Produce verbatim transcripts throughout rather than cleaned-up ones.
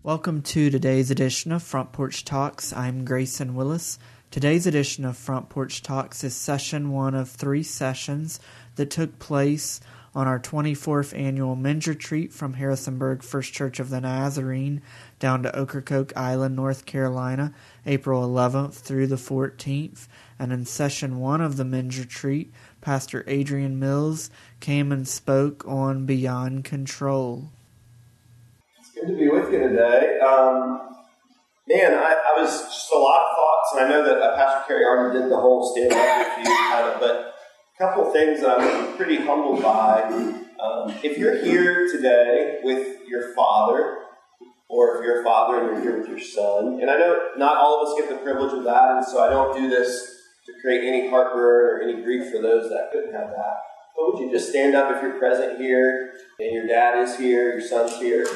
Welcome to today's edition of Front Porch Talks. I'm Grayson Willis. Today's edition of Front Porch Talks is session one of three sessions that took place on our twenty-fourth annual men's retreat from Harrisonburg First Church of the Nazarene down to Ocracoke Island, North Carolina, April eleventh through the fourteenth. And in session one of the men's retreat, Pastor Adrian Mills came and spoke on Beyond Control. Good to be with you today. Um, man, I, I was just a lot of thoughts, and I know that uh, Pastor Kerry already did the whole stand up with you, kind of, but a couple of things that I'm pretty humbled by. Um, if you're here today with your father, or if you're a father and you're here with your son, and I know not all of us get the privilege of that, and so I don't do this to create any heartburn or any grief for those that couldn't have that. But would you just stand up if you're present here, and your dad is here, your son's here?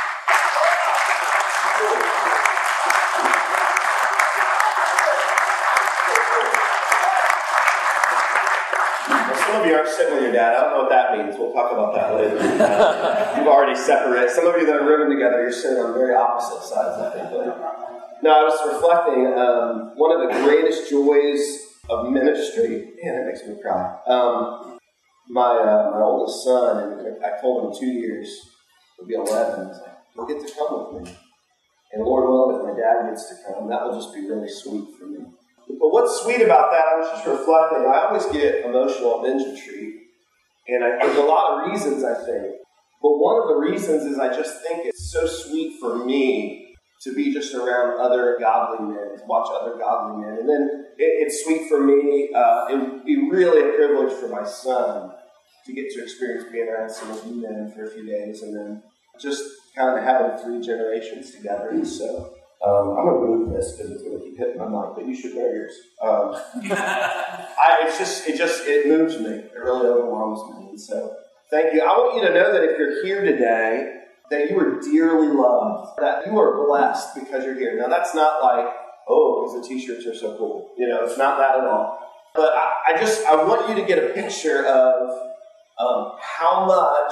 Some of you aren't sitting with your dad. I don't know what that means. We'll talk about that later. Uh, you've already separated. Some of you that are living together, you're sitting on very opposite sides, I think. No, I was reflecting, um, one of the greatest joys of ministry, man, it makes me cry. Um, my uh, my oldest son, and I told him two years, he'll be eleven, I was like, he'll get to come with me. And Lord willing, if my dad gets to come, that will just be really sweet for me. But what's sweet about that, I was just reflecting, I always get emotional at men's retreat, and I, there's a lot of reasons, I think. But one of the reasons is I just think it's so sweet for me to be just around other godly men, to watch other godly men. And then it, it's sweet for me, uh, it would be really a privilege for my son to get to experience being around some of you men for a few days, and then just kind of having three generations together. And so Um, I'm going to move this because it's going to keep hitting my mic, but you should wear yours. Um, I, it's just, it just, it moves me. It really overwhelms me. And so, thank you. I want you to know that if you're here today, that you are dearly loved, that you are blessed because you're here. Now, that's not like, oh, because the t-shirts are so cool. You know, it's not that at all. But I, I just, I want you to get a picture of um, how much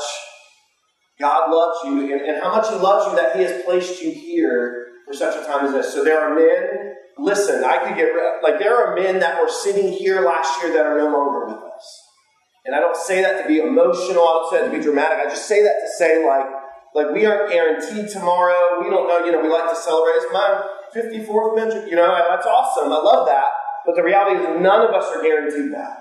God loves you and, and how much He loves you that He has placed you here for such a time as this. So there are men, listen, I could get, like there are men that were sitting here last year that are no longer with us. And I don't say that to be emotional, I don't say that to be dramatic, I just say that to say like, like we aren't guaranteed tomorrow, we don't know, you know, we like to celebrate, it's my fifty-fourth mentor, you know, that's awesome, I love that. But the reality is none of us are guaranteed that.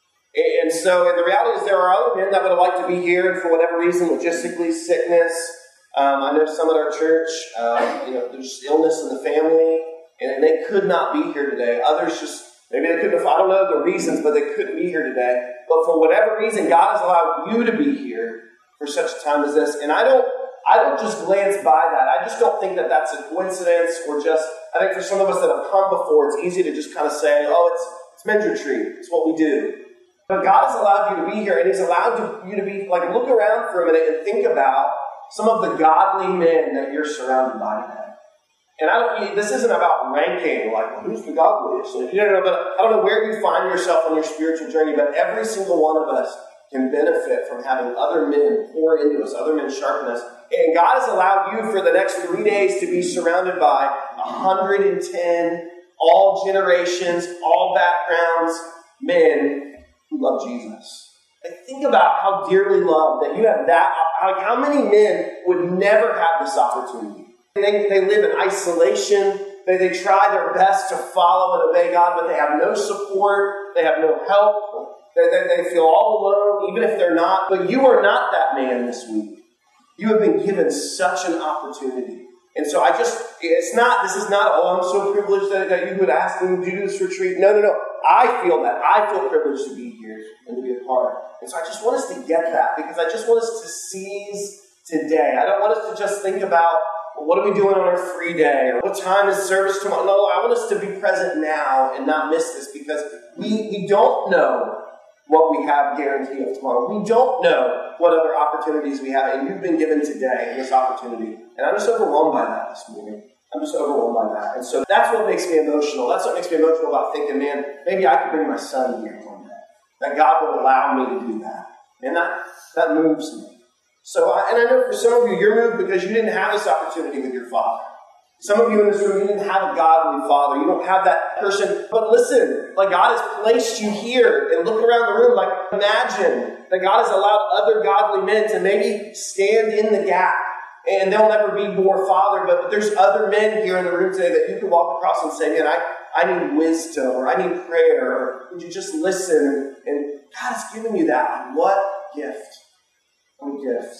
And so and the reality is there are other men that would like to be here and for whatever reason, logistically, sickness, Um, I know some at our church, um, you know, there's illness in the family, and they could not be here today. Others just, maybe they couldn't, I don't know the reasons, but they couldn't be here today. But for whatever reason, God has allowed you to be here for such a time as this. And I don't, I don't just glance by that. I just don't think that that's a coincidence or just, I think for some of us that have come before, it's easy to just kind of say, oh, it's, it's men's retreat. It's what we do. But God has allowed you to be here, and He's allowed you to be, like, look around for a minute and think about some of the godly men that you're surrounded by today. And I don't, this isn't about ranking, like, well, who's the godliest? You don't know, but I don't know where you find yourself on your spiritual journey, but every single one of us can benefit from having other men pour into us, other men sharpen us. And God has allowed you for the next three days to be surrounded by one hundred ten, all generations, all backgrounds, men who love Jesus. Think about how dearly loved that you have that. Like how many men would never have this opportunity? They, they live in isolation. They, they try their best to follow and obey God, but they have no support. They have no help. They, they, they feel all alone, even if they're not. But you are not that man this week. You have been given such an opportunity. And so I just, it's not, this is not, oh, I'm so privileged that, that you would ask me to do this retreat. No, no, no. I feel that. I feel privileged to be here and to be a part. And so I just want us to get that because I just want us to seize today. I don't want us to just think about, well, what are we doing on our free day? Or what time is service tomorrow? No, I want us to be present now and not miss this because we, we don't know what we have guarantee of tomorrow. We don't know what other opportunities we have, and you've been given today this opportunity. And I'm just overwhelmed by that this morning. I'm just overwhelmed by that. And so that's what makes me emotional. That's what makes me emotional about thinking, man, maybe I could bring my son here one day. That God would allow me to do that. And that, that moves me. So, I, and I know for some of you, you're moved because you didn't have this opportunity with your father. Some of you in this room, you didn't have a godly father. You don't have that person. But listen, like God has placed you here, and look around the room. Like imagine that God has allowed other godly men to maybe stand in the gap. And they'll never be more father, but, but there's other men here in the room today that you can walk across and say, man, I, I need wisdom, or I need prayer, or would you just listen? And God has given you that. What gift. What a gift.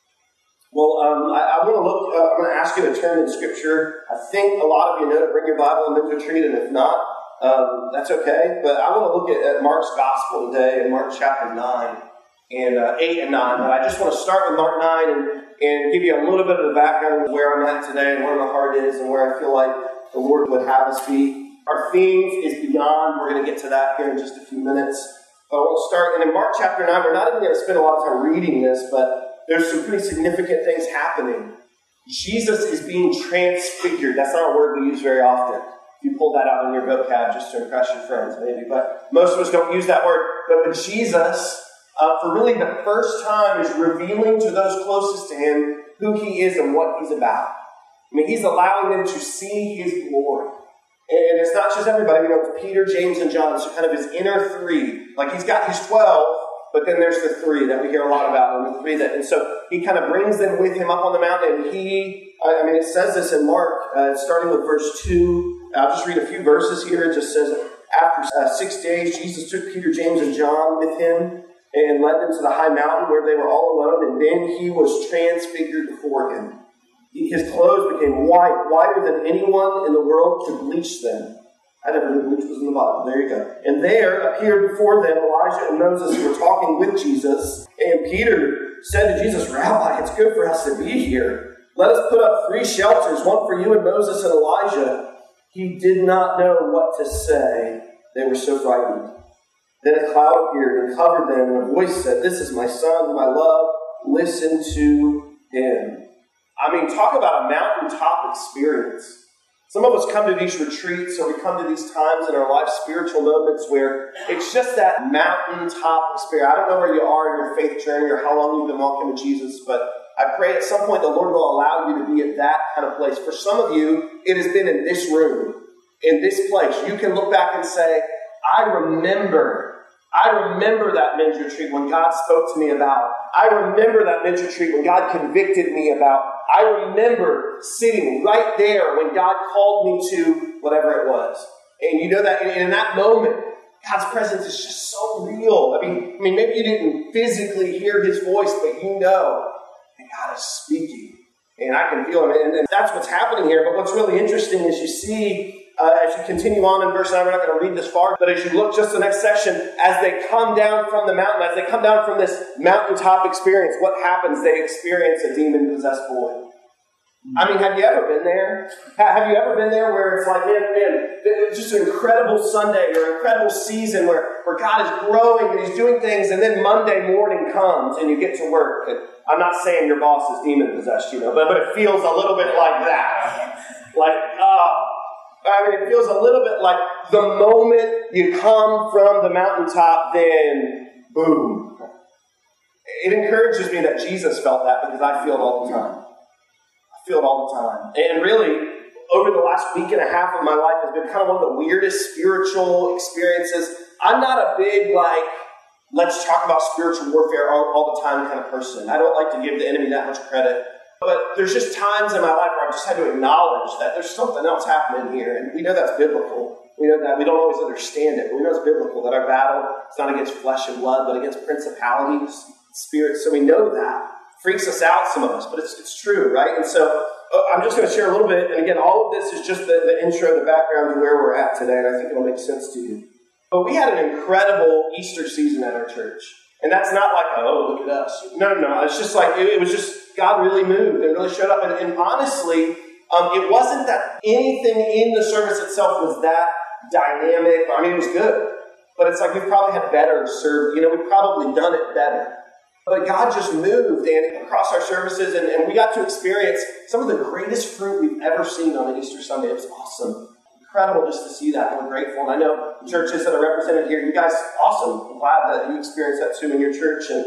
Well, um, I, I want to look, uh, I'm going to ask you to turn in Scripture. I think a lot of you know to bring your Bible and then retreat, and if not, um, that's okay. But I want to look at, at Mark's Gospel today in Mark chapter nine and uh, eight and nine. But I just want to start with Mark nine and, and give you a little bit of the background of where I'm at today and where my heart is and where I feel like the Lord would have us be. Our theme is beyond. We're going to get to that here in just a few minutes. But I want to start, and in Mark chapter nine, we're not even going to spend a lot of time reading this, but there's some pretty significant things happening. Jesus is being transfigured. That's not a word we use very often. If you pull that out in your vocab just to impress your friends, maybe. But most of us don't use that word. But, but Jesus, uh, for really the first time, is revealing to those closest to him who he is and what he's about. I mean, he's allowing them to see his glory. And it's not just everybody. You know, it's Peter, James, and John. So kind of his inner three. Like he's got his twelve. But then there's the three that we hear a lot about, and the three that, and so he kind of brings them with him up on the mountain, and he, I mean, it says this in Mark, uh, starting with verse two. I'll just read a few verses here. It just says, after uh, six days, Jesus took Peter, James, and John with him, and led them to the high mountain where they were all alone, and then he was transfigured before him. His clothes became white, whiter than anyone in the world could bleach them. I never knew bleach was in the Bible. There you go. And there appeared before them Elijah and Moses who were talking with Jesus. And Peter said to Jesus, Rabbi, it's good for us to be here. Let us put up three shelters, one for you and Moses and Elijah. He did not know what to say. They were so frightened. Then a cloud appeared and covered them, and a voice said, This is my son whom I love. Listen to him. I mean, talk about a mountaintop experience. Some of us come to these retreats, or we come to these times in our life, spiritual moments, where it's just that mountaintop experience. I don't know where you are in your faith journey or how long you've been walking with Jesus, but I pray at some point the Lord will allow you to be at that kind of place. For some of you, it has been in this room, in this place. You can look back and say, I remember, I remember that men's retreat when God spoke to me about. I remember that men's retreat when God convicted me about. I remember sitting right there when God called me to whatever it was. And you know that in, in that moment, God's presence is just so real. I mean, I mean, maybe you didn't physically hear his voice, but you know that God is speaking. And I can feel it. And, and that's what's happening here. But what's really interesting is you see, uh, as you continue on in verse nine, we're not going to read this far, but as you look just the next section, as they come down from the mountain, as they come down from this mountaintop experience, what happens? They experience a demon-possessed boy. I mean, have you ever been there? Have you ever been there where it's like, man, man, it's just an incredible Sunday or incredible season where, where God is growing and he's doing things, and then Monday morning comes and you get to work. And I'm not saying your boss is demon-possessed, you know, but, but it feels a little bit like that. Like, uh, I mean, it feels a little bit like the moment you come from the mountaintop, then boom. It encourages me that Jesus felt that because I feel it all the time. Feel it all the time. And really, over the last week and a half of my life has been kind of one of the weirdest spiritual experiences. I'm not a big, like, let's talk about spiritual warfare all, all the time kind of person. I don't like to give the enemy that much credit. But there's just times in my life where I've just had to acknowledge that there's something else happening here. And we know that's biblical. We know that. We don't always understand it, but we know it's biblical, that our battle is not against flesh and blood, but against principalities, spirits. So we know that. Freaks us out, some of us, but it's it's true, right? And so uh, I'm just going to share a little bit, and again, all of this is just the, the intro, the background to where we're at today, and I think it'll make sense to you. But we had an incredible Easter season at our church, and that's not like, oh, look at us. No, no, no. It's just like, it, it was just, God really moved and really showed up, and, and honestly, um, it wasn't that anything in the service itself was that dynamic. I mean, it was good, but it's like we've probably had better served, you know, we've probably done it better. But God just moved and across our services, and, and we got to experience some of the greatest fruit we've ever seen on an Easter Sunday. It was awesome. Incredible just to see that. We're grateful. And I know the churches that are represented here, you guys, awesome. I'm glad that you experienced that too in your church. And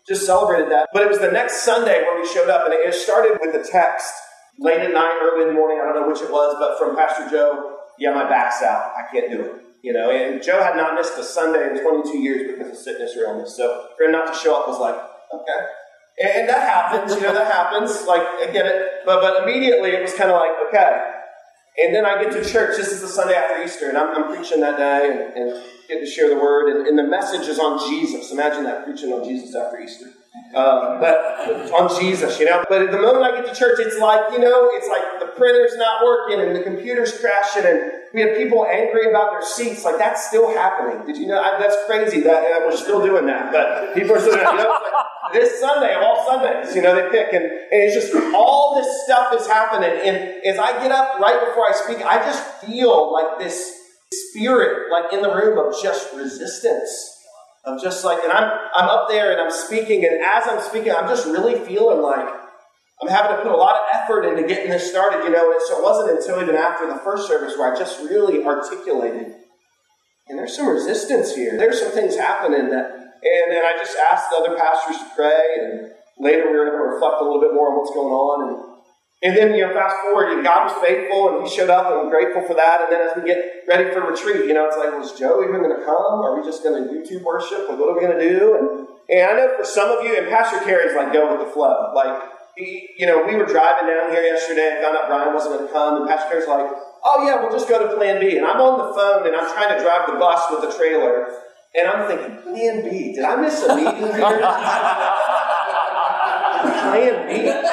just celebrated that. But it was the next Sunday when we showed up, and it started with a text late at night, early in the morning. I don't know which it was, but from Pastor Joe, yeah, my back's out. I can't do it. You know, and Joe had not missed a Sunday in twenty-two years because of sickness or illness. So for him not to show up was like, okay. And that happens, you know, that happens. Like, I get it. But but immediately it was kind of like, okay. And then I get to church. This is the Sunday after Easter, and I'm, I'm preaching that day and, and get to share the word. And, and the message is on Jesus. Imagine that, preaching on Jesus after Easter. Uh, but on Jesus, you know. But at the moment I get to church, it's like, you know, it's like the printer's not working and the computer's crashing, and we have people angry about their seats. Like, that's still happening. Did you know? I, that's crazy that uh, we're still doing that. But people are still doing it. You know, it's like this Sunday, of all Sundays, you know, they pick. And, and it's just all this stuff is happening. And as I get up right before I speak, I just feel like this spirit, like in the room of just resistance. Of just like, and I'm I'm up there and I'm speaking. And as I'm speaking, I'm just really feeling like I'm having to put a lot of effort into getting this started, you know. And so it wasn't until even after the first service where I just really articulated, and there's some resistance here. There's some things happening that, and then I just asked the other pastors to pray, and later we were able to reflect a little bit more on what's going on. And and then, you know, fast forward, and God was faithful, and He showed up, and I'm grateful for that. And then as we get ready for retreat, you know, it's like, was Joe even going to come? Are we just going to YouTube worship? Like, what are we going to do? And and I know for some of you, and Pastor Carey's like, go with the flow. Like, he, you know, we were driving down here yesterday and found out Brian wasn't going to come, and Pastor Carey's like, oh yeah, we'll just go to Plan B. And I'm on the phone, and I'm trying to drive the bus with the trailer, and I'm thinking, Plan B? Did I miss a meeting here? Plan B?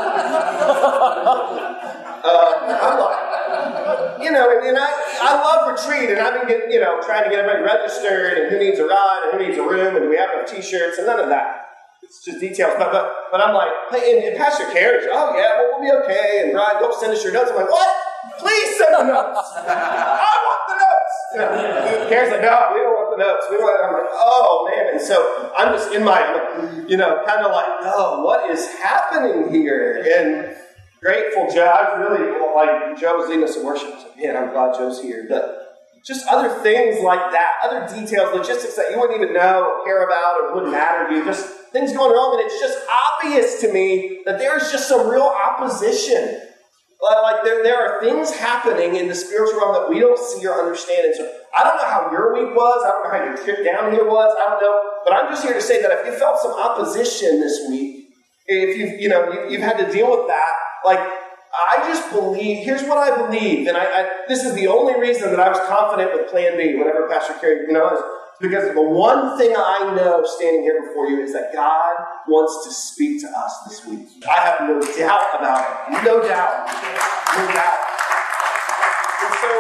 uh, I'm like, you know, and, and I, I love retreat, and I've been getting, you know, trying to get everybody registered, and who needs a ride, and who needs a room, and do we have enough t-shirts, and none of that. It's just details. But but, but I'm like, hey, and, and Pastor Carey, oh yeah, well, we'll be okay, and Brian, don't send us your notes. I'm like, what? Please send the notes. I want the notes. You know, Carey's like, no, we don't want the notes. We want. I'm like, oh man. And so I'm just in my, you know, kind of like, oh, what is happening here? And grateful, Joe. I was really like, Joe was leading us in worship. I was like, man, I'm glad Joe's here. But just other things like that, other details, logistics that you wouldn't even know or care about or wouldn't matter to you, just things going wrong. And it's just obvious to me that there's just some real opposition. Like there, there are things happening in the spiritual realm that we don't see or understand. And so I don't know how your week was. I don't know how your trip down here was. I don't know. But I'm just here to say that if you felt some opposition this week, if you've, you know, you, you've had to deal with that, like, I just believe, here's what I believe, and I, I this is the only reason that I was confident with Plan B, whatever Pastor Carey, you know, is because the one thing I know standing here before you is that God wants to speak to us this week. I have no doubt about it. No doubt. No doubt. And so,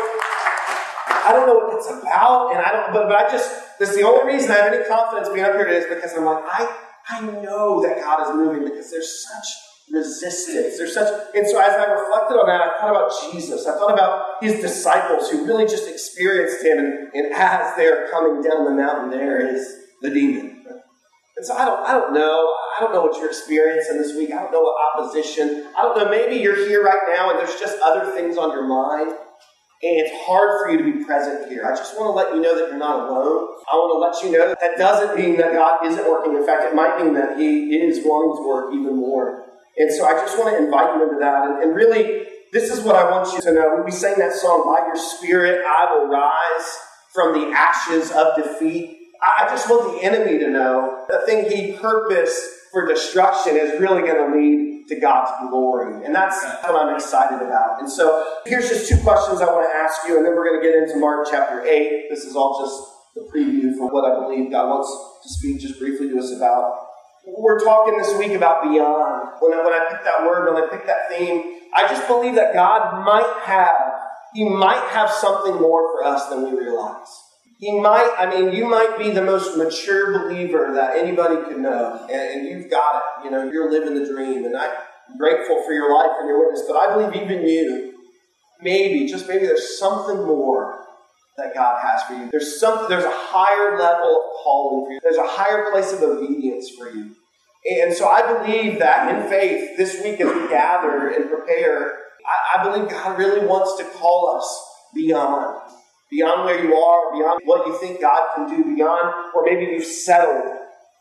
I don't know what it's about, and I don't, but, but I just, this is the only reason I have any confidence being up here today is because I'm like, I, I know that God is moving because there's such resistance. There's such, and so as I reflected on that, I thought about Jesus. I thought about his disciples who really just experienced him, and, and as they're coming down the mountain, there is the demon. And so I don't, I don't know. I don't know what you're experiencing this week. I don't know what opposition. I don't know. Maybe you're here right now, and there's just other things on your mind, and it's hard for you to be present here. I just want to let you know that you're not alone. I want to let you know that that doesn't mean that God isn't working. In fact, it might mean that he is wanting to work even more. And so I just want to invite you into that. And, and really, this is what I want you to know. We sang that song, By Your Spirit, I Will Rise from the Ashes of Defeat. I, I just want the enemy to know the thing he purposed for destruction is really going to lead to God's glory. And that's what I'm excited about. And so here's just two questions I want to ask you, and then we're going to get into Mark chapter eight. This is all just the preview for what I believe God wants to speak just briefly to us about. We're talking this week about beyond. When I, when I picked that word, when I picked that theme, I just believe that God might have, he might have something more for us than we realize. He might, I mean, you might be the most mature believer that anybody could know, and, and you've got it. You know, you're living the dream, and I'm grateful for your life and your witness, but I believe even you, maybe, just maybe there's something more that God has for you. There's some, there's a higher level of calling for you. There's a higher place of obedience for you. And so I believe that in faith, this week as we gather and prepare, I, I believe God really wants to call us beyond. Beyond where you are, beyond what you think God can do, beyond where maybe you've settled.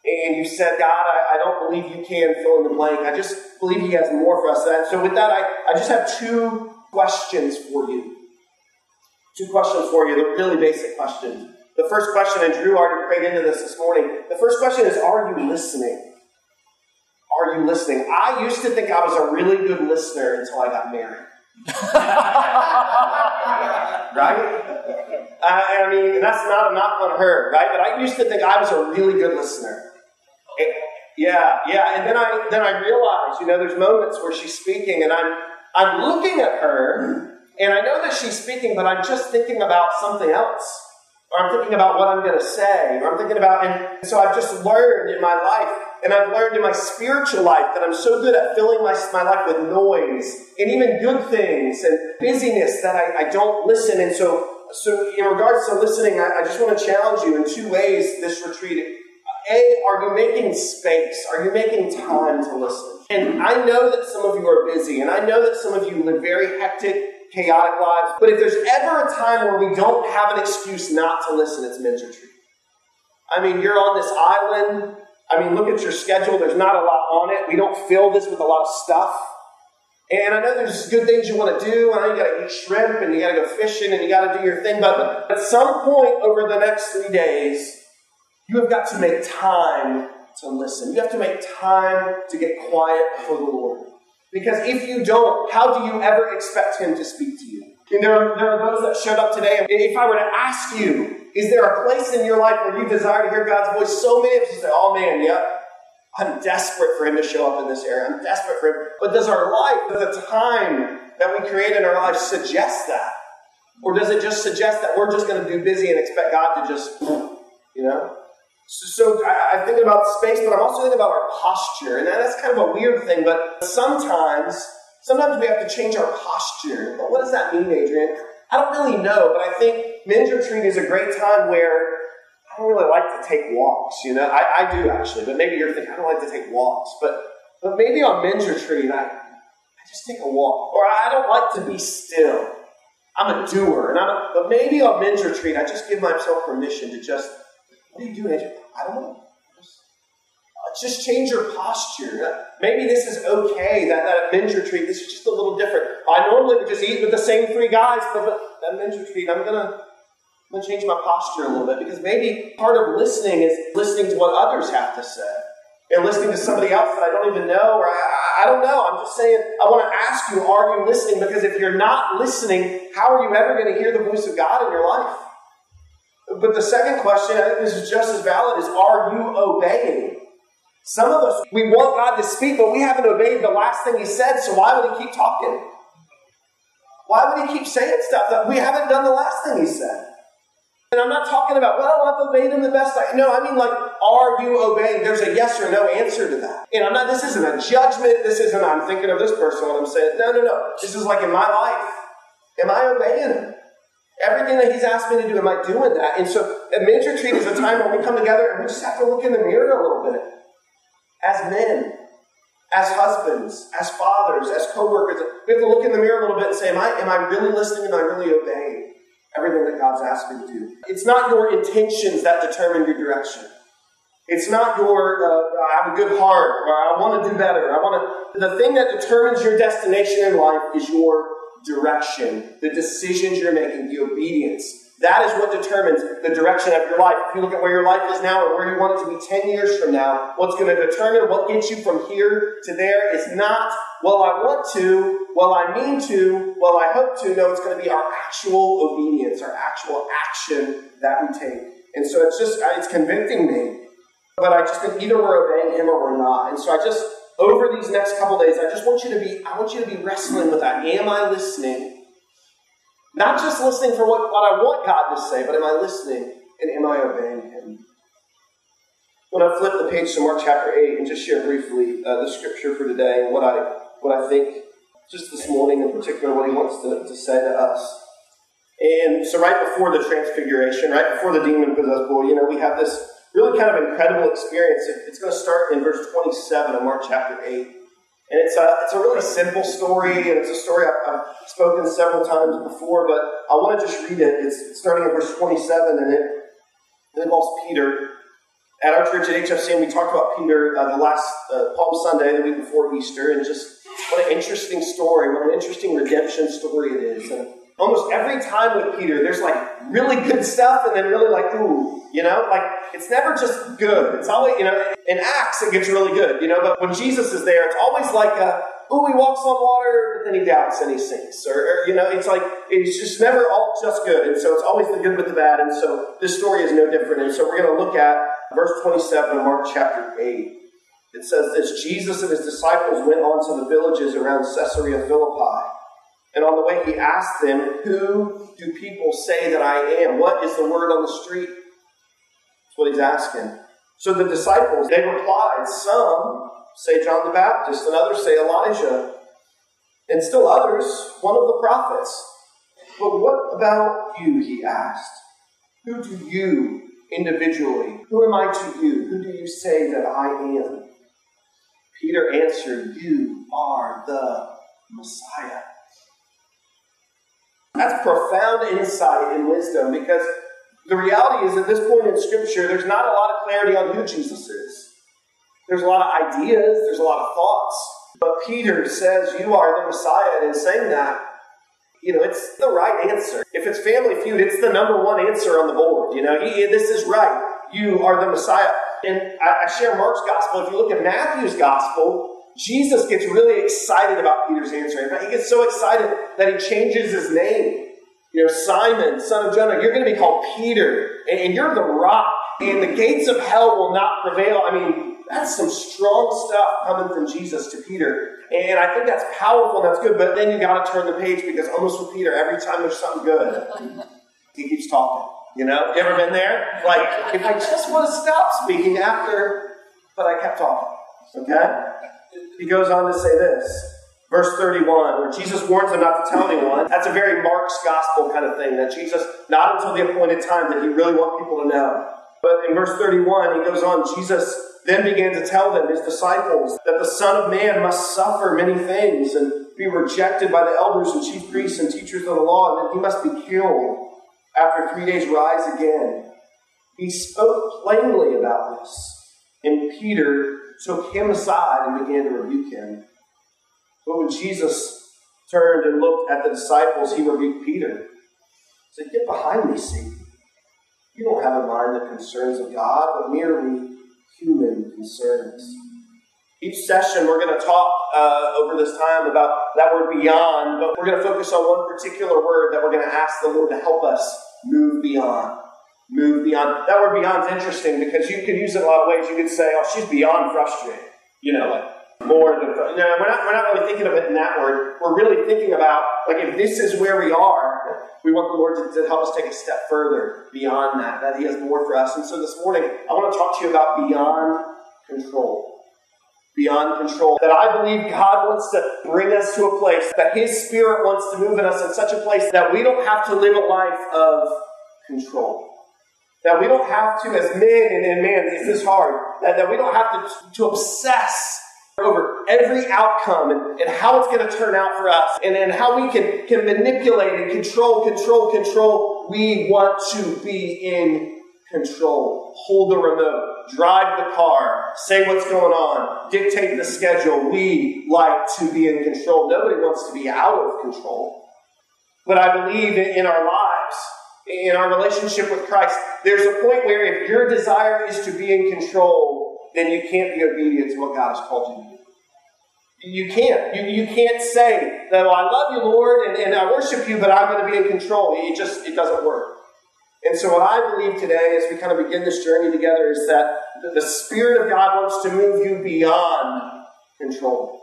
and you said, God, I, I don't believe you can fill in the blank. I just believe he has more for us. And so with that, I, I just have two questions for you. Two questions for you. They're really basic questions. The first question, and Drew already prayed into this this morning. The first question is, are you listening? Are you listening? I used to think I was a really good listener until I got married. Right? Uh, I mean, and that's not a knock on her, right? But I used to think I was a really good listener. And, yeah, yeah. And then I then I realized, you know, there's moments where she's speaking, and I'm I'm looking at her, and I know that she's speaking, but I'm just thinking about something else. Or I'm thinking about what I'm going to say. Or I'm thinking about, and so I've just learned in my life, and I've learned in my spiritual life, that I'm so good at filling my, my life with noise, and even good things, and busyness, that I, I don't listen. And so, so in regards to listening, I, I just want to challenge you in two ways this retreat. A, are you making space? Are you making time to listen? And I know that some of you are busy, and I know that some of you live very hectic, chaotic lives. But if there's ever a time where we don't have an excuse not to listen, it's men's retreat. I mean, you're on this island. I mean, look at your schedule. There's not a lot on it. We don't fill this with a lot of stuff. And I know there's good things you want to do. I know you got to eat shrimp, and you got to go fishing, and you got to do your thing. But at some point over the next three days, you have got to make time to listen. You have to make time to get quiet before the Lord. Because if you don't, how do you ever expect him to speak to you? And there are, there are those that showed up today, and if I were to ask you, is there a place in your life where you desire to hear God's voice? So many of us say, oh man, yep, I'm desperate for him to show up in this area. I'm desperate for him. But does our life, does the time that we create in our life suggest that? Or does it just suggest that we're just going to be busy and expect God to just, you know? So, so I, I'm thinking about space, but I'm also thinking about our posture. And that's kind of a weird thing, but sometimes, sometimes we have to change our posture. But what does that mean, Adrian? I don't really know, but I think men's retreat is a great time where I don't really like to take walks, you know? I, I do, actually, but maybe you're thinking, I don't like to take walks. But, but maybe on men's retreat, I, I just take a walk. Or I don't like to be still. I'm a doer. And I'm a, but maybe on men's retreat, I just give myself permission to just, what are you doing, Adrian? I don't know. Just, uh, just change your posture. Maybe this is okay, that, that at men's retreat, this is just a little different. I normally would just eat with the same three guys, but, but at men's retreat, I'm going to I'm going to change my posture a little bit, because maybe part of listening is listening to what others have to say, and listening to somebody else that I don't even know, or I, I don't know. I'm just saying, I want to ask you, are you listening? Because if you're not listening, how are you ever going to hear the voice of God in your life? But the second question, I think this is just as valid, is are you obeying? Some of us, we want God to speak, but we haven't obeyed the last thing he said, so why would he keep talking? Why would he keep saying stuff that we haven't done the last thing he said? And I'm not talking about, well, I've obeyed him the best I... No, I mean like, are you obeying? There's a yes or no answer to that. And I'm not, this isn't a judgment, this isn't, I'm thinking of this person when I'm saying, no, no, no. This is like in my life. Am I obeying him? Everything that he's asked me to do, am I doing that? And so a men's retreat is a time where we come together and we just have to look in the mirror a little bit. As men, as husbands, as fathers, as co-workers, we have to look in the mirror a little bit and say, am I, am I really listening? Am I really obeying everything that God's asked me to do? It's not your intentions that determine your direction. It's not your, uh, I have a good heart, or I want to do better. I want to. The thing that determines your destination in life is your direction, the decisions you're making, the obedience. That is what determines the direction of your life. If you look at where your life is now and where you want it to be ten years from now, what's going to determine what gets you from here to there is not, well, I want to, well, I mean to, well, I hope to. No, it's going to be our actual obedience, our actual action that we take. And so it's just, it's convicting me. But I just think either we're obeying him or we're not. And so I just, over these next couple days, I just want you to be, I want you to be wrestling with that. Am I listening? Not just listening for what, what I want God to say, but am I listening and am I obeying him? When I flip the page to Mark chapter eight and just share briefly uh, the scripture for today and what I what I think just this morning in particular, what he wants to, to say to us. And so right before the transfiguration, right before the demon-possessed boy, you know, we have this really kind of incredible experience. It's going to start in verse twenty-seven of Mark chapter eight. And it's a, it's a really simple story, and it's a story I've, I've spoken several times before, but I want to just read it. It's starting in verse twenty-seven, and it, it involves Peter. At our church at H F C M, we talked about Peter uh, the last uh, Palm Sunday, the week before Easter, and just what an interesting story, what an interesting redemption story it is. And almost every time with Peter, there's like really good stuff and then really like, ooh, you know, like it's never just good. It's always, you know, in Acts it gets really good, you know, but when Jesus is there, it's always like a, ooh, he walks on water, but then he doubts and he sinks. Or, or, you know, it's like, it's just never all just good. And so it's always the good with the bad. And so this story is no different. And so we're going to look at verse twenty-seven of Mark chapter eight. It says this: Jesus and his disciples went on to the villages around Caesarea Philippi. And on the way he asked them, who do people say that I am? What is the word on the street? That's what he's asking. So the disciples, they replied, some say John the Baptist, and others say Elijah, and still others, one of the prophets. But what about you, he asked. Who do you individually, who am I to you? Who do you say that I am? Peter answered, you are the Messiah. That's profound insight and wisdom, because the reality is at this point in Scripture, there's not a lot of clarity on who Jesus is. There's a lot of ideas, there's a lot of thoughts. But Peter says, you are the Messiah, and in saying that, you know, it's the right answer. If it's Family Feud, it's the number one answer on the board. You know, he, this is right. You are the Messiah. And I, I share Mark's gospel. If you look at Matthew's gospel, Jesus gets really excited about Peter's answer. In fact, he gets so excited that he changes his name. You know, Simon, son of Jonah, you're going to be called Peter, and, and you're the rock, and the gates of hell will not prevail. I mean, that's some strong stuff coming from Jesus to Peter. And I think that's powerful and that's good, but then you got to turn the page, because almost with Peter, every time there's something good, he keeps talking. You know, you ever been there? Like, if I just want to stop speaking after, but I kept talking. Okay? He goes on to say this. Verse thirty-one, where Jesus warns them not to tell anyone. That's a very Mark's gospel kind of thing, that Jesus, not until the appointed time, that he really wants people to know. But in verse thirty-one, he goes on, Jesus then began to tell them, his disciples, that the Son of Man must suffer many things and be rejected by the elders and chief priests and teachers of the law, and that he must be killed, after three days rise again. He spoke plainly about this, and Peter took him aside and began to rebuke him. But when Jesus turned and looked at the disciples, he rebuked Peter. He said, get behind me, Satan. You don't have in mind the concerns of God, but merely human concerns. Each session we're going to talk uh, over this time about that word beyond, but we're going to focus on one particular word that we're going to ask the Lord to help us move beyond. Move beyond. That word beyond is interesting, because you could use it in a lot of ways. You could say, oh, she's beyond frustrated. You know, like more than frustrated. No, we're not, we're not really thinking of it in that word. We're really thinking about, like, if this is where we are, we want the Lord to, to help us take a step further beyond that, that he has more for us. And so this morning, I want to talk to you about beyond control. Beyond control. That I believe God wants to bring us to a place, that his Spirit wants to move in us in such a place that we don't have to live a life of control. That we don't have to, as men, and, and man, is this hard, that, that we don't have to, to obsess over every outcome and, and how it's going to turn out for us, and, and how we can, can manipulate and control, control, control. We want to be in control. Hold the remote. Drive the car. Say what's going on. Dictate the schedule. We like to be in control. Nobody wants to be out of control. But I believe in our lives, in our relationship with Christ, there's a point where if your desire is to be in control, then you can't be obedient to what God has called you to do. You can't. You, you can't say that, well, I love you, Lord, and, and I worship you, but I'm going to be in control. It just, it doesn't work. And so what I believe today, as we kind of begin this journey together, is that the Spirit of God wants to move you beyond control.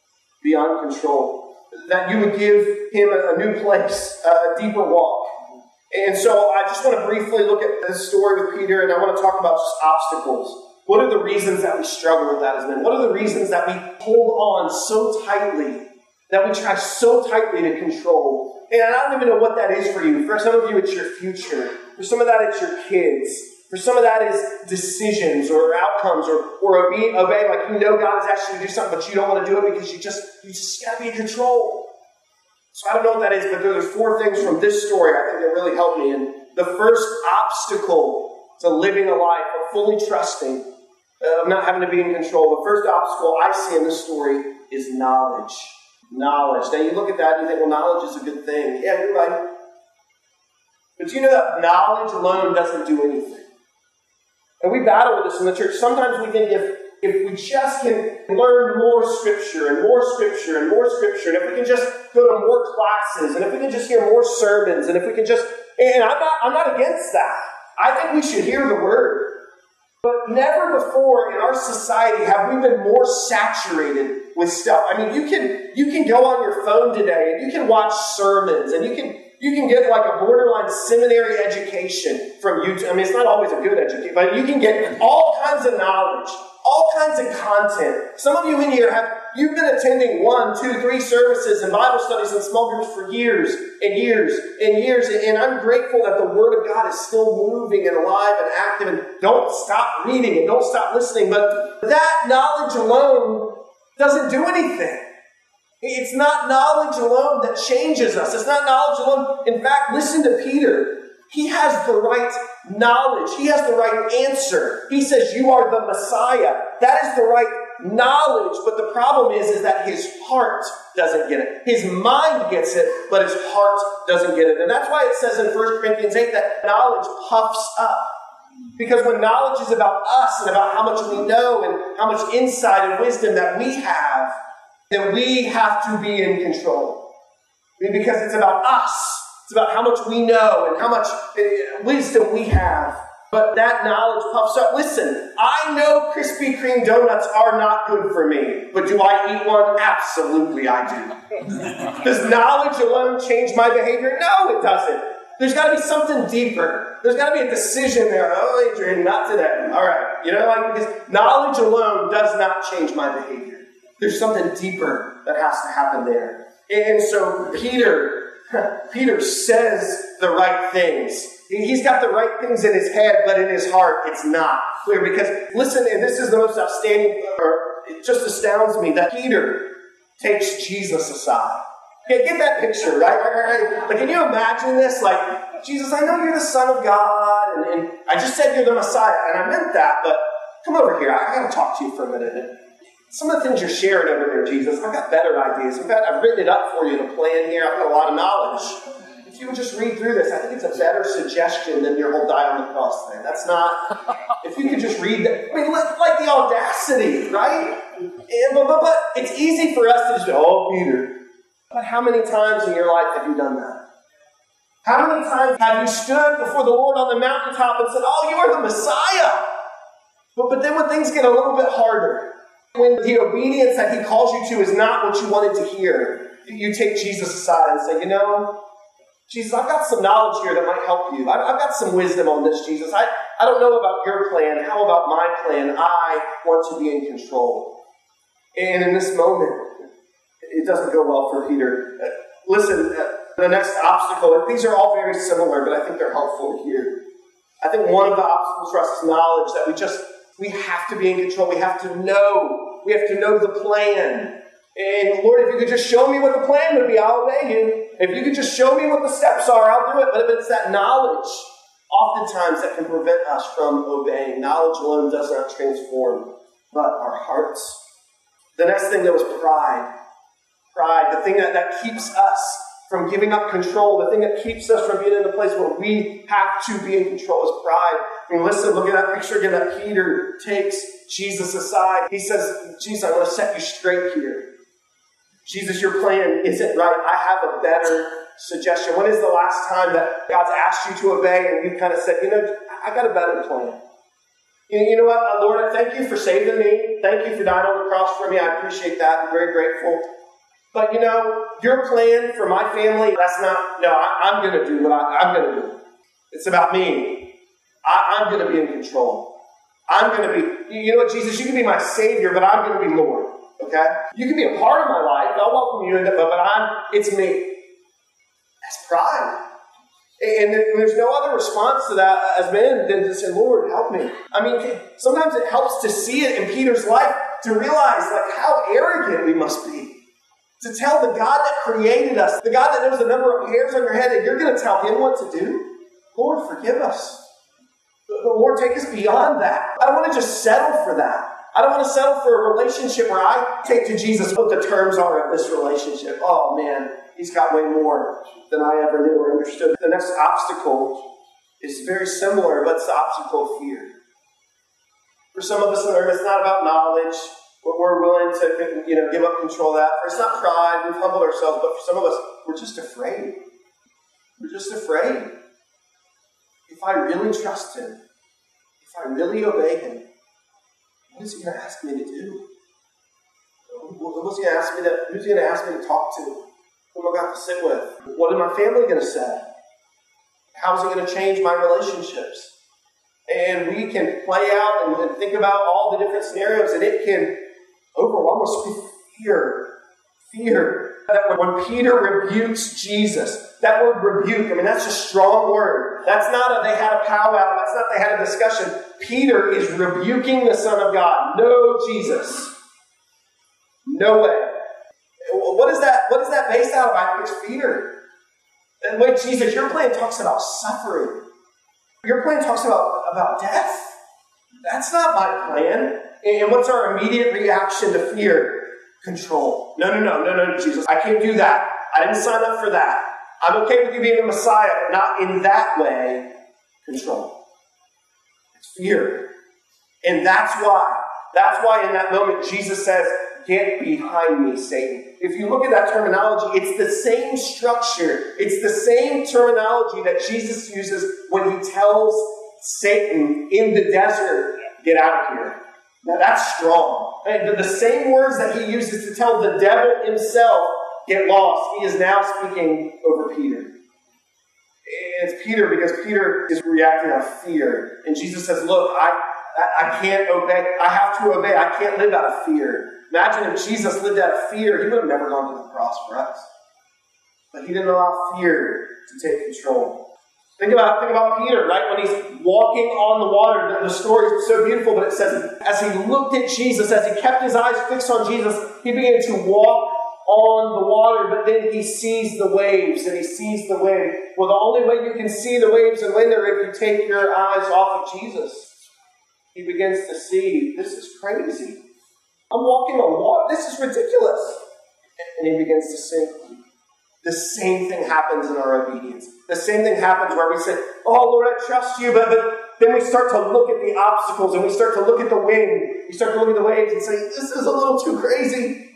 Beyond control. That you would give him a new place, a deeper walk. And so I just want to briefly look at this story with Peter, and I want to talk about just obstacles. What are the reasons that we struggle with that as men? What are the reasons that we hold on so tightly, that we try so tightly to control? And I don't even know what that is for you. For some of you, it's your future. For some of that, it's your kids. For some of that is decisions or outcomes, or, or obey, obey, like you know God has asked you to do something, but you don't want to do it because you just you just got to be in control. So I don't know what that is, but there's four things from this story I think that really helped me. And the first obstacle to living a life of fully trusting, uh, of not having to be in control. The first obstacle I see in this story is knowledge. Knowledge. Now you look at that and you think, well, knowledge is a good thing. Yeah, you're right. But you know that knowledge alone doesn't do anything. And we battle with this in the church. Sometimes we think if, if we just can learn more Scripture and more Scripture and more Scripture, and if we can just go to more classes, and if we can just hear more sermons, and if we can just... And I'm not, I'm not against that. I think we should hear the Word. But never before in our society have we been more saturated with stuff. I mean, you can you can go on your phone today and you can watch sermons and you can you can get like a borderline seminary education from YouTube. I mean, it's not always a good education, but you can get all kinds of knowledge, all kinds of content. Some of you in here have you've been attending one, two, three services and Bible studies and small groups for years and years and years. And I'm grateful that the Word of God is still moving and alive and active. And don't stop reading and don't stop listening. But that knowledge alone doesn't do anything. It's not knowledge alone that changes us. It's not knowledge alone. In fact, listen to Peter. He has the right knowledge. He has the right answer. He says, you are the Messiah. That is the right knowledge. But the problem is, is that his heart doesn't get it. His mind gets it, but his heart doesn't get it. And that's why it says in First Corinthians eight that knowledge puffs up. Because when knowledge is about us and about how much we know and how much insight and wisdom that we have, then we have to be in control. Because it's about us. It's about how much we know and how much wisdom we have. But that knowledge puffs up. Listen, I know Krispy Kreme donuts are not good for me. But do I eat one? Absolutely I do. Does knowledge alone change my behavior? No, it doesn't. There's got to be something deeper. There's got to be a decision there. Oh, Adrian, not today. All right. You know, like, because knowledge alone does not change my behavior. There's something deeper that has to happen there. And so Peter, Peter says the right things. He's got the right things in his head, but in his heart, it's not clear. Because, listen, and this is the most outstanding, or it just astounds me, that Peter takes Jesus aside. Okay, get that picture, right? right, right, right. Like, can you imagine this? Like, Jesus, I know you're the Son of God, and, and I just said you're the Messiah, and I meant that, but come over here. I, I got to talk to you for a minute. Some of the things you're sharing over there, Jesus, I've got better ideas. In fact, I've written it up for you in a plan here. I've got a lot of knowledge. If you would just read through this, I think it's a better suggestion than your whole die on the cross thing. That's not... If you could just read that... I mean, like the audacity, right? And, but, but, but it's easy for us to just go, oh, Peter... But how many times in your life have you done that? How many times have you stood before the Lord on the mountaintop and said, oh, you are the Messiah? But, but then when things get a little bit harder, when the obedience that He calls you to is not what you wanted to hear, you take Jesus aside and say, you know, Jesus, I've got some knowledge here that might help you. I've, I've got some wisdom on this, Jesus. I, I don't know about your plan. How about my plan? I want to be in control. And in this moment, it doesn't go well for Peter. Uh, listen, uh, the next obstacle, these are all very similar, but I think they're helpful here. I think one of the obstacles for us is knowledge, that we just, we have to be in control. We have to know. We have to know the plan. And Lord, if you could just show me what the plan would be, I'll obey you. If you could just show me what the steps are, I'll do it. But if it's that knowledge, oftentimes that can prevent us from obeying. Knowledge alone does not transform, but our hearts. The next thing, there was pride. Pride, the thing that, that keeps us from giving up control, the thing that keeps us from being in the place where we have to be in control is pride. I mean, listen, look at that picture again that Peter takes Jesus aside. He says, Jesus, I want to set you straight here. Jesus, your plan isn't right. I have a better suggestion. When is the last time that God's asked you to obey and you kind of said, you know, I got a better plan? You, you know what, Lord, I thank you for saving me. Thank you for dying on the cross for me. I appreciate that. I'm very grateful. But, you know, your plan for my family, that's not, no, I, I'm going to do what I, I'm going to do. It's about me. I, I'm going to be in control. I'm going to be, you know what, Jesus, you can be my Savior, but I'm going to be Lord. Okay? You can be a part of my life. I'll welcome you into it, but I'm, it's me. That's pride. And there's no other response to that as men than to say, Lord, help me. I mean, sometimes it helps to see it in Peter's life, to realize like how arrogant we must be. To tell the God that created us, the God that knows the number of hairs on your head, and you're going to tell Him what to do? Lord, forgive us. But Lord, take us beyond that. I don't want to just settle for that. I don't want to settle for a relationship where I take to Jesus what the terms are of this relationship. Oh man, he's got way more than I ever knew or understood. The next obstacle is very similar, but it's the obstacle of fear. For some of us in the room, it's not about knowledge. We're willing to, you know, give up control of that. For it's not pride. We've humbled ourselves. But for some of us, we're just afraid. We're just afraid. If I really trust him, if I really obey him, what is he going to ask me to do? Who's he going to ask me to, who's he going to ask me to talk to? Who am I going to sit with? What is my family going to say? How is it going to change my relationships? And we can play out and, and think about all the different scenarios, and it can overwhelm us with fear. Fear. That when Peter rebukes Jesus, that word rebuke, I mean, that's a strong word. That's not a, they had a powwow. That's not they had a discussion. Peter is rebuking the Son of God. No, Jesus. No way. What is that, what is that based out of? I think it's fear. And wait, Jesus, your plan talks about suffering. Your plan talks about, about death. That's not my plan. And what's our immediate reaction to fear? Control. No, no, no, no, no, Jesus. I can't do that. I didn't sign up for that. I'm okay with you being the Messiah, but not in that way. Control. It's fear. And that's why. That's why in that moment Jesus says, get behind me, Satan. If you look at that terminology, it's the same structure. It's the same terminology that Jesus uses when he tells Satan in the desert, get out of here. Now that's strong. And the same words that he uses to tell the devil himself, get lost, he is now speaking over Peter. And it's Peter because Peter is reacting out of fear. And Jesus says, look, I, I can't obey. I have to obey. I can't live out of fear. Imagine if Jesus lived out of fear, he would have never gone to the cross for us. But he didn't allow fear to take control. Think about, think about Peter, right? When he's walking on the water, the story is so beautiful, but it says, as he looked at Jesus, as he kept his eyes fixed on Jesus, he began to walk on the water, but then he sees the waves, and he sees the wind. Well, the only way you can see the waves and wind are if you take your eyes off of Jesus. He begins to see, this is crazy. I'm walking on water. This is ridiculous. And he begins to sink. The same thing happens in our obedience. The same thing happens where we say, oh, Lord, I trust you. But, but then we start to look at the obstacles and we start to look at the wind. We start to look at the waves and say, this is a little too crazy.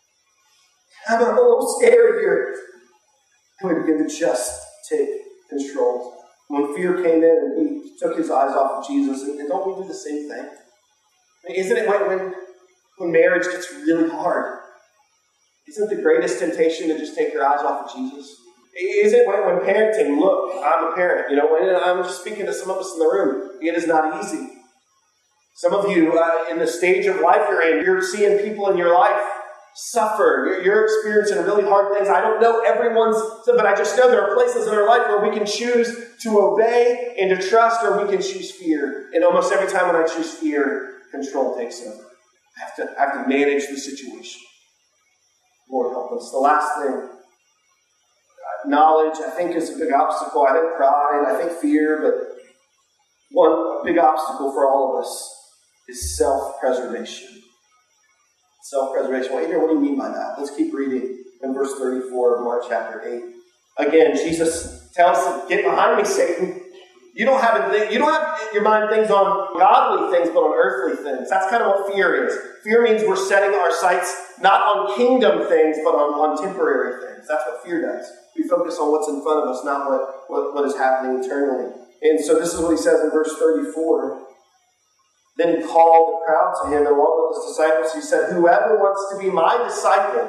I'm a little scared here. And we begin to just take control. When fear came in and he took his eyes off of Jesus, and don't we do the same thing? I mean, isn't it when, when, when marriage gets really hard? Isn't the greatest temptation to just take your eyes off of Jesus? Is it when, when parenting, look, I'm a parent, you know, when I'm just speaking to some of us in the room, it is not easy. Some of you, uh, in the stage of life you're in, you're seeing people in your life suffer. You're, you're experiencing really hard things. I don't know everyone's, but I just know there are places in our life where we can choose to obey and to trust, or we can choose fear. And almost every time when I choose fear, control takes over. I have to, I have to manage the situation. Lord, help us. The last thing, knowledge, I think, is a big obstacle. I think pride, I think fear, but one big obstacle for all of us is self-preservation. Self-preservation. Well, Adrian, what do you mean by that? Let's keep reading in verse thirty-four of Mark chapter eight. Again, Jesus tells them, get behind me, Satan. You don't have a, you don't have in your mind things on godly things, but on earthly things. That's kind of what fear is. Fear means we're setting our sights not on kingdom things, but on, on temporary things. That's what fear does. We focus on what's in front of us, not what, what, what is happening eternally. And so this is what he says in verse thirty-four. Then he called the crowd to him, and along with his disciples, he said, whoever wants to be my disciple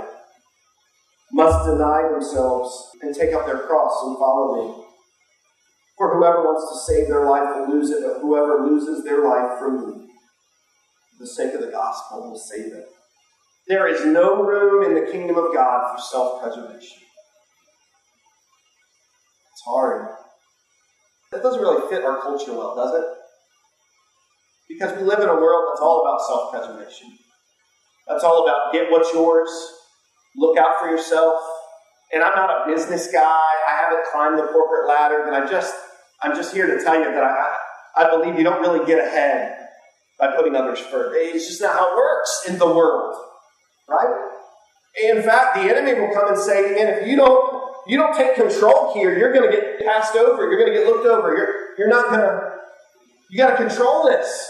must deny themselves and take up their cross and follow me. For whoever wants to save their life will lose it, but whoever loses their life for me, for the sake of the gospel, will save it. There is no room in the kingdom of God for self-preservation. It's hard. That doesn't really fit our culture well, does it? Because we live in a world that's all about self-preservation. That's all about get what's yours, look out for yourself. And I'm not a business guy. I haven't climbed the corporate ladder, but I just, I'm just here to tell you that I, I believe you don't really get ahead by putting others first. It's just not how it works in the world, right? In fact, the enemy will come and say, man, if you don't, you don't take control here, you're going to get passed over. You're going to get looked over. You're, you're not going to, you got to control this.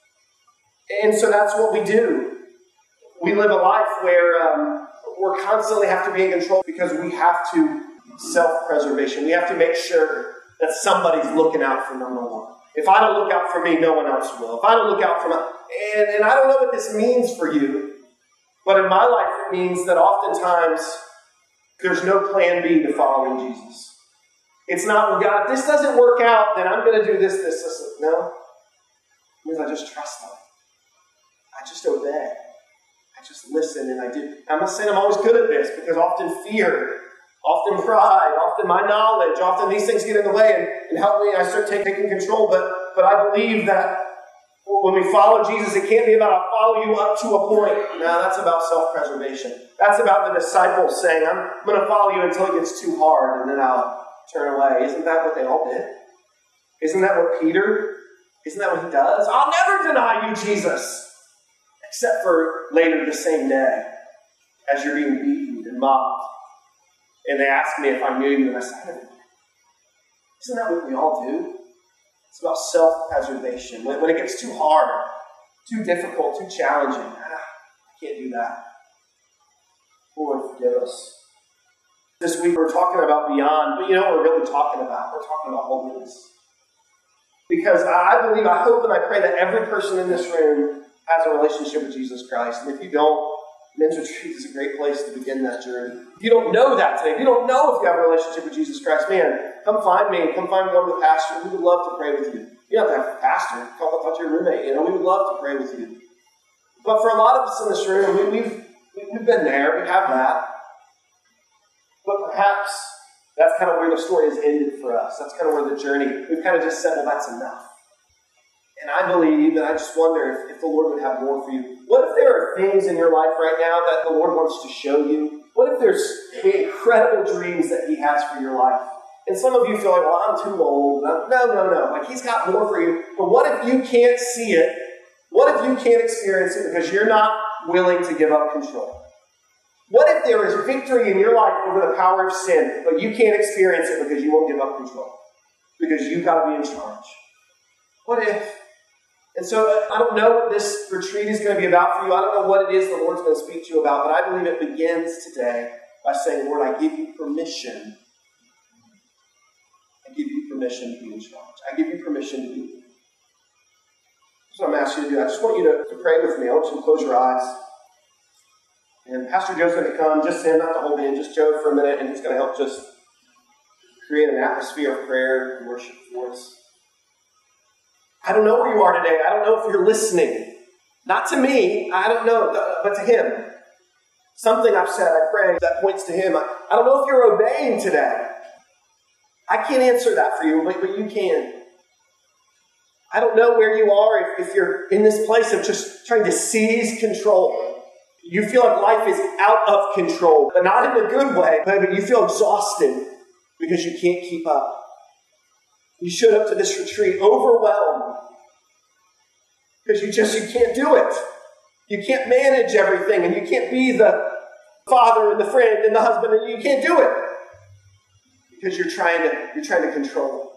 And so that's what we do. We live a life where um, we're constantly have to be in control because we have to self-preservation. We have to make sure that somebody's looking out for number one. If I don't look out for me, no one else will. If I don't look out for my... And, and I don't know what this means for you, but in my life it means that oftentimes there's no plan B to following Jesus. It's not, well, God, if this doesn't work out, then I'm going to do this, this, this. No. It means I just trust Him. I just obey. I just listen and I do. I'm not saying I'm always good at this because often fear, often pride, often my knowledge, often these things get in the way and, and help me and I start taking control. But, but I believe that when we follow Jesus, it can't be about I'll follow you up to a point. No, that's about self-preservation. That's about the disciples saying, I'm, I'm going to follow you until it gets too hard and then I'll turn away. Isn't that what they all did? Isn't that what Peter, isn't that what he does? I'll never deny you, Jesus. Except for later the same day, as you're being beaten and mocked. And they ask me if I knew you, and I said, isn't that what we all do? It's about self-preservation. When, when it gets too hard, too difficult, too challenging, ah, I can't do that. Lord, forgive us. This week we're talking about beyond, but you know what we're really talking about? We're talking about holiness. Because I believe, I hope, and I pray that every person in this room has a relationship with Jesus Christ. And if you don't, Men's Retreat is a great place to begin that journey. If you don't know that today, if you don't know if you have a relationship with Jesus Christ, man, come find me. Come find one of the pastors. We would love to pray with you. You don't have to have a pastor. Call talk to your roommate. You know, we would love to pray with you. But for a lot of us in this room, we, we've, we've been there. We have that. But perhaps that's kind of where the story has ended for us. That's kind of where the journey, we've kind of just said, well, that's enough. And I believe, and I just wonder if, if the Lord would have more for you. What if there are things in your life right now that the Lord wants to show you? What if there's incredible dreams that He has for your life? And some of you feel like, well, I'm too old. No, no, no. Like, He's got more for you. But what if you can't see it? What if you can't experience it because you're not willing to give up control? What if there is victory in your life over the power of sin, but you can't experience it because you won't give up control? Because you've got to be in charge. What if? And so I don't know what this retreat is going to be about for you. I don't know what it is the Lord's going to speak to you about, but I believe it begins today by saying, Lord, I give you permission. I give you permission to be in charge. I give you permission to be here. That's what I'm asking you to do. I just want you to, to pray with me. I want you to close your eyes. And Pastor Joe's going to come, just him, not the whole band, just Joe for a minute, and he's going to help just create an atmosphere of prayer and worship for us. I don't know where you are today. I don't know if you're listening. Not to me. I don't know, but to Him. Something I've said, I pray, that points to Him. I, I don't know if you're obeying today. I can't answer that for you, but, but you can. I don't know where you are, if, if you're in this place of just trying to seize control. You feel like life is out of control, but not in a good way, but you feel exhausted because you can't keep up. You showed up to this retreat overwhelmed because you just, you can't do it. You can't manage everything and you can't be the father and the friend and the husband and you can't do it because you're trying to, you're trying to control.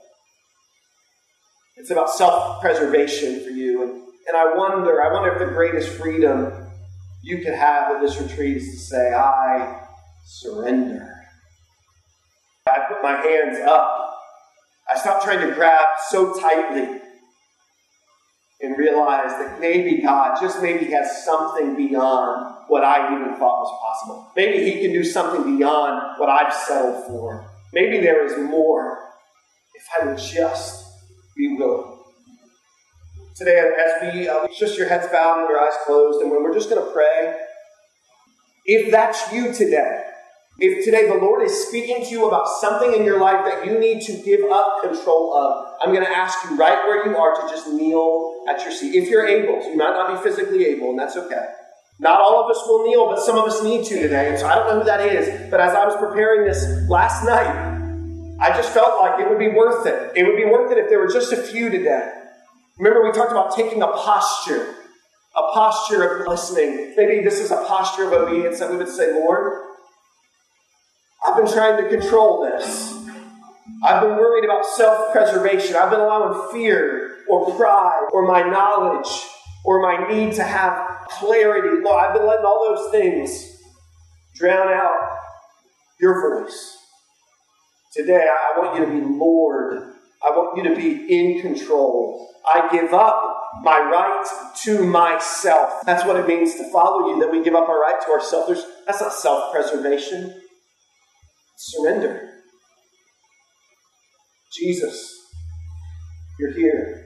It's about self-preservation for you. And, and I wonder, I wonder if the greatest freedom you could have at this retreat is to say, I surrender. I put my hands up. I stopped trying to grab so tightly and realize that maybe God, just maybe, has something beyond what I even thought was possible. Maybe He can do something beyond what I've settled for. Maybe there is more if I would just be willing. Today, as we, uh, just your heads bowed and your eyes closed, and we're just going to pray. If that's you today, if today the Lord is speaking to you about something in your life that you need to give up control of, I'm going to ask you right where you are to just kneel at your seat. If you're able to, you might not be physically able, and that's okay. Not all of us will kneel, but some of us need to today. And so I don't know who that is, but as I was preparing this last night, I just felt like it would be worth it. It would be worth it if there were just a few today Remember, we talked about taking a posture, a posture of listening. Maybe this is a posture of obedience that we would say, Lord, I've been trying to control this. I've been worried about self-preservation. I've been allowing fear or pride or my knowledge or my need to have clarity. Lord, I've been letting all those things drown out your voice. Today, I want you to be Lord. I want you to be in control. I give up my right to myself. That's what it means to follow you, that we give up our right to ourselves. There's, that's not self-preservation. It's surrender. Jesus, you're here.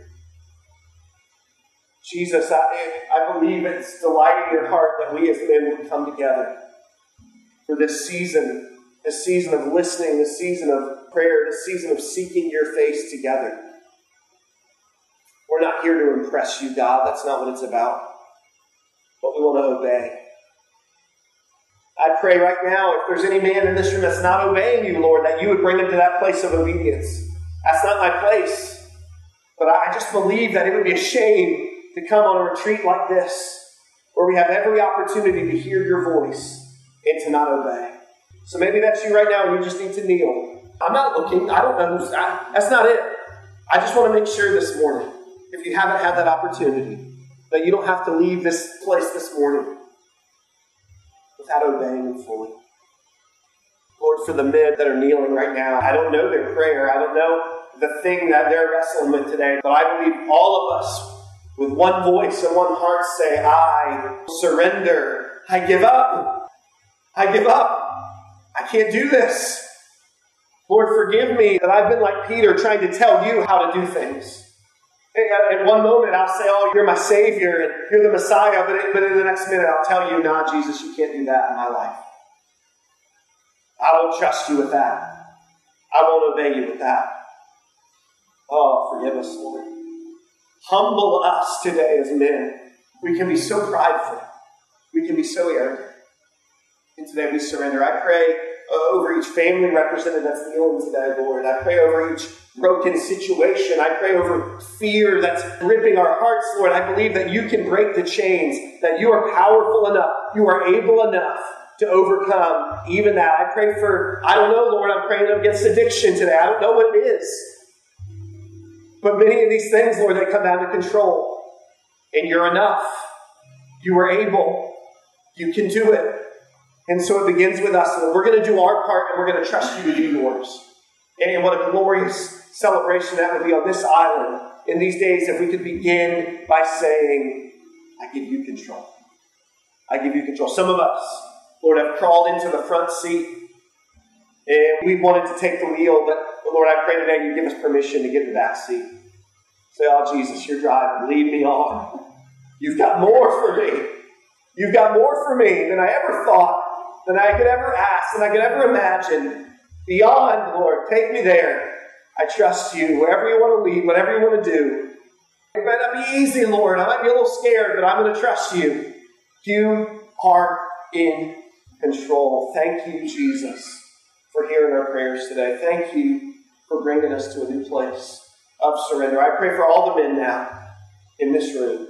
Jesus, I, I believe it's delighting your heart that we as men would come together for this season, this season of listening, this season of prayer, this season of seeking your face together. We're not here to impress you, God. That's not what it's about. But we want to obey. I pray right now, if there's any man in this room that's not obeying you, Lord, that you would bring him to that place of obedience. That's not my place. But I just believe that it would be a shame to come on a retreat like this, where we have every opportunity to hear your voice and to not obey. So maybe that's you right now and you just need to kneel. I'm not looking. I don't know who's... I, that's not it. I just want to make sure this morning, if you haven't had that opportunity, that you don't have to leave this place this morning without obeying him fully. Lord, for the men that are kneeling right now, I don't know their prayer. I don't know the thing that they're wrestling with today, but I believe all of us with one voice and one heart say, I surrender. I give up. I give up. I can't do this. Lord, forgive me that I've been like Peter trying to tell you how to do things. In one moment, I'll say, oh, you're my Savior and you're the Messiah, but, but in the next minute, I'll tell you, nah, Jesus, you can't do that in my life. I won't trust you with that. I won't obey you with that. Oh, forgive us, Lord. Humble us today as men. We can be so prideful. We can be so arrogant. And today we surrender. I pray over each family represented that's kneeling today, Lord. I pray over each broken situation. I pray over fear that's gripping our hearts, Lord. I believe that you can break the chains, that you are powerful enough, you are able enough to overcome even that. I pray for, I don't know, Lord, I'm praying against addiction today. I don't know what it is. But many of these things, Lord, they come down to control. And you're enough. You are able. You can do it. And so it begins with us. Lord. We're going to do our part and we're going to trust you to do yours. And what a glorious celebration that would be on this island in these days if we could begin by saying, I give you control. I give you control. Some of us, Lord, have crawled into the front seat and we wanted to take the wheel, but Lord, I pray today you give us permission to get in the back seat. Say, oh, Jesus, you're driving. Lead me on. You've got more for me. You've got more for me than I ever thought, than I could ever ask, than I could ever imagine. Beyond, Lord, take me there. I trust you. Wherever you want to lead, whatever you want to do. It might not be easy, Lord. I might be a little scared, but I'm going to trust you. You are in control. Thank you, Jesus, for hearing our prayers today. Thank you for bringing us to a new place of surrender. I pray for all the men now in this room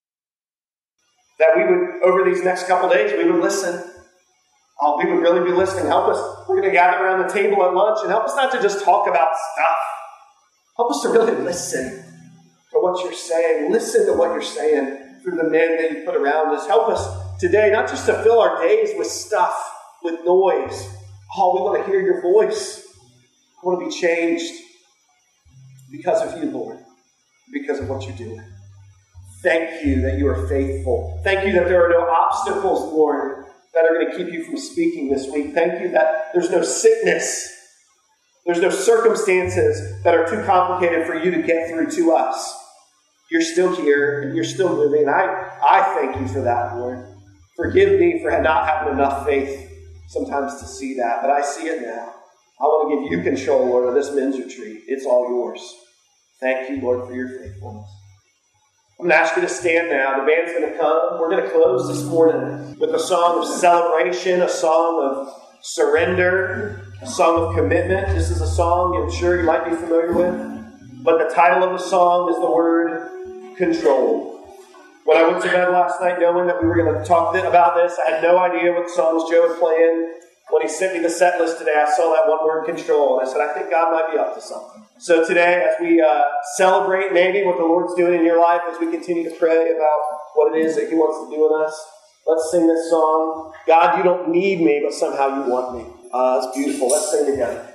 that we would, over these next couple days, we would listen. Oh, we would really be listening. Help us. We're going to gather around the table at lunch and help us not to just talk about stuff. Help us to really listen to what you're saying. Listen to what you're saying through the men that you put around us. Help us today not just to fill our days with stuff, with noise. Oh, we want to hear your voice. I want to be changed because of you, Lord, because of what you're doing. Thank you that you are faithful. Thank you that there are no obstacles, Lord, that are going to keep you from speaking this week. Thank you that there's no sickness. There's no circumstances that are too complicated for you to get through to us. You're still here and you're still moving. And I, I thank you for that, Lord. Forgive me for not having enough faith sometimes to see that, but I see it now. I want to give you control, Lord, of this men's retreat. It's all yours. Thank you, Lord, for your faithfulness. I'm going to ask you to stand now. The band's going to come. We're going to close this morning with a song of celebration, a song of surrender, a song of commitment. This is a song I'm sure you might be familiar with. But the title of the song is the word control. When I went to bed last night knowing that we were going to talk about this, I had no idea what songs Joe had planned. When he sent me the set list today, I saw that one word, control, and I said, I think God might be up to something. So today, as we uh, celebrate maybe what the Lord's doing in your life, as we continue to pray about what it is that He wants to do in us, let's sing this song, God, You Don't Need Me, but Somehow You Want Me. Uh, it's beautiful. Let's sing together.